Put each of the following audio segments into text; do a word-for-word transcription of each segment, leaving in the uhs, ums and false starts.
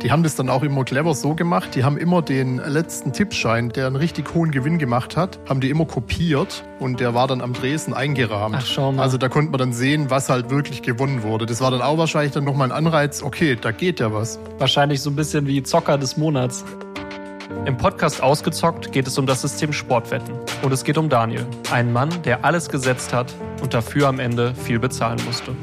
Die haben das dann auch immer clever so gemacht. Die haben immer den letzten Tippschein, der einen richtig hohen Gewinn gemacht hat, haben die immer kopiert und der war dann am Dresen eingerahmt. Ach, schau mal. Also da konnte man dann sehen, was halt wirklich gewonnen wurde. Das war dann auch wahrscheinlich dann nochmal ein Anreiz, okay, da geht ja was. Wahrscheinlich so ein bisschen wie Zocker des Monats. Im Podcast Ausgezockt geht es um das System Sportwetten. Und es geht um Daniel, einen Mann, der alles gesetzt hat und dafür am Ende viel bezahlen musste.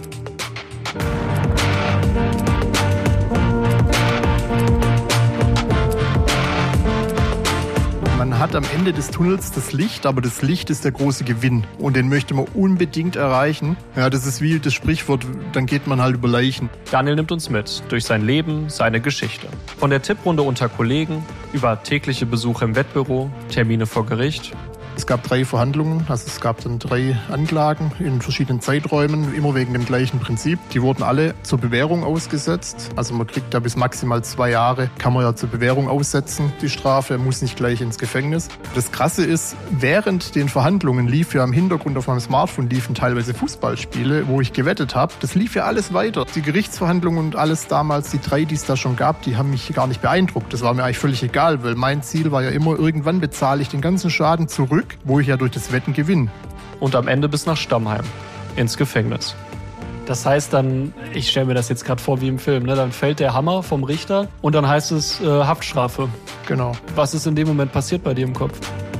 Man hat am Ende des Tunnels das Licht, aber das Licht ist der große Gewinn. Und den möchte man unbedingt erreichen. Ja, das ist wie das Sprichwort, dann geht man halt über Leichen. Daniel nimmt uns mit durch sein Leben, seine Geschichte. Von der Tipprunde unter Kollegen, über tägliche Besuche im Wettbüro, Termine vor Gericht. Es gab drei Verhandlungen, also es gab dann drei Anklagen in verschiedenen Zeiträumen, immer wegen dem gleichen Prinzip. Die wurden alle zur Bewährung ausgesetzt. Also man kriegt da bis maximal zwei Jahre, kann man ja zur Bewährung aussetzen, die Strafe, muss nicht gleich ins Gefängnis. Das Krasse ist, während den Verhandlungen lief ja im Hintergrund auf meinem Smartphone liefen teilweise Fußballspiele, wo ich gewettet habe. Das lief ja alles weiter. Die Gerichtsverhandlungen und alles damals, die drei, die es da schon gab, die haben mich gar nicht beeindruckt. Das war mir eigentlich völlig egal, weil mein Ziel war ja immer, irgendwann bezahle ich den ganzen Schaden zurück, wo ich ja durch das Wetten gewinne. Und am Ende bis nach Stammheim, ins Gefängnis. Das heißt dann, ich stelle mir das jetzt gerade vor wie im Film, ne? Dann fällt der Hammer vom Richter und dann heißt es äh, Haftstrafe. Genau. Was ist in dem Moment passiert bei dir im Kopf?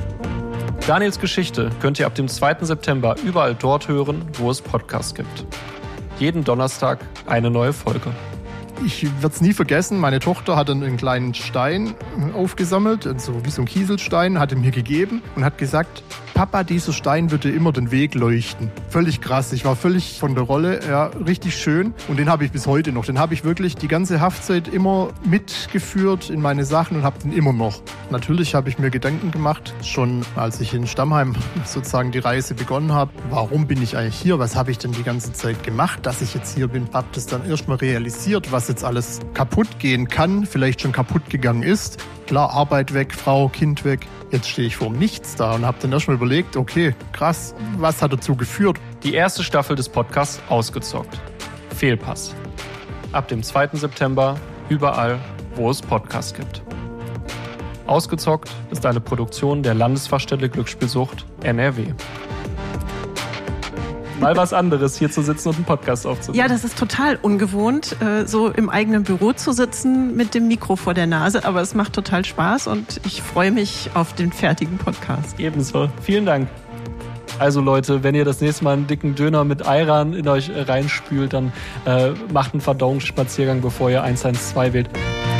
Daniels Geschichte könnt ihr ab dem zweiten September überall dort hören, wo es Podcasts gibt. Jeden Donnerstag eine neue Folge. Ich werde es nie vergessen, meine Tochter hat dann einen kleinen Stein aufgesammelt, so wie so ein Kieselstein, hat er mir gegeben und hat gesagt, Papa, dieser Stein wird dir immer den Weg leuchten. Völlig krass, ich war völlig von der Rolle, ja, richtig schön und den habe ich bis heute noch. Den habe ich wirklich die ganze Haftzeit immer mitgeführt in meine Sachen und habe den immer noch. Natürlich habe ich mir Gedanken gemacht, schon als ich in Stammheim sozusagen die Reise begonnen habe, warum bin ich eigentlich hier, was habe ich denn die ganze Zeit gemacht, dass ich jetzt hier bin, habe das dann erstmal realisiert, was jetzt alles kaputt gehen kann, vielleicht schon kaputt gegangen ist. Klar, Arbeit weg, Frau, Kind weg. Jetzt stehe ich vor Nichts da und habe dann erstmal überlegt, okay, krass, was hat dazu geführt? Die erste Staffel des Podcasts Ausgezockt. Fehlpass. Ab dem zweiten September überall, wo es Podcasts gibt. Ausgezockt ist eine Produktion der Landesfachstelle Glücksspielsucht N R W. Mal was anderes, hier zu sitzen und einen Podcast aufzunehmen. Ja, das ist total ungewohnt, so im eigenen Büro zu sitzen mit dem Mikro vor der Nase. Aber es macht total Spaß und ich freue mich auf den fertigen Podcast. Ebenso. Vielen Dank. Also Leute, wenn ihr das nächste Mal einen dicken Döner mit Ayran in euch reinspült, dann äh, macht einen Verdauungsspaziergang, bevor ihr eins eins zwei wählt.